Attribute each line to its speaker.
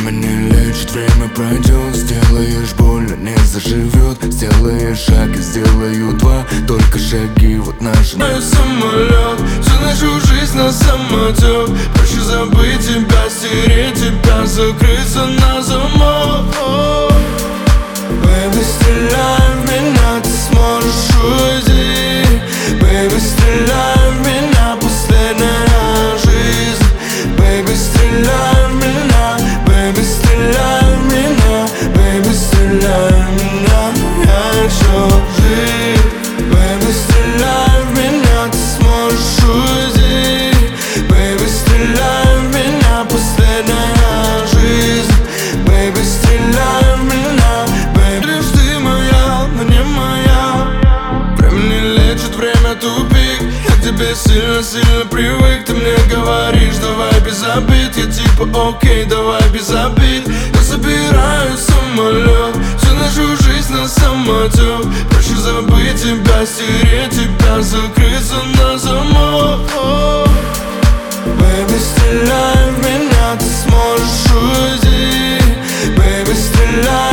Speaker 1: Время не лечит, время пройдет. Сделаешь больно, не заживет. Сделаешь шаг, и сделаю два. Только шаги, вот наши.
Speaker 2: Мой самолет, всю нашу жизнь на самотек. Проще забыть тебя, стереть тебя, закрыться на замок. Baby, стреляй в меня, ты сможешь уйти. Baby, стреляй в меня, последняя жизнь. Baby, стреляй в меня, baby, стреляй в меня, baby, стреляй в меня, я хочу жить. Baby, стреляй в меня, ты сможешь уйти. Baby, стреляй в меня, последняя жизнь. Baby, стреляй в меня, baby. Лишь ты моя, но не моя. Время не лечит, время тупик. Я к тебе сильно-сильно привык. Ты мне говоришь, давай без обид. Я типа окей, давай без обид. Я собираю самолет, всю нашу жизнь на самотек. Проще забыть тебя, стереть тебя, закрыться на замок. Baby, стреляй в меня, ты сможешь уйти. Baby, стреляй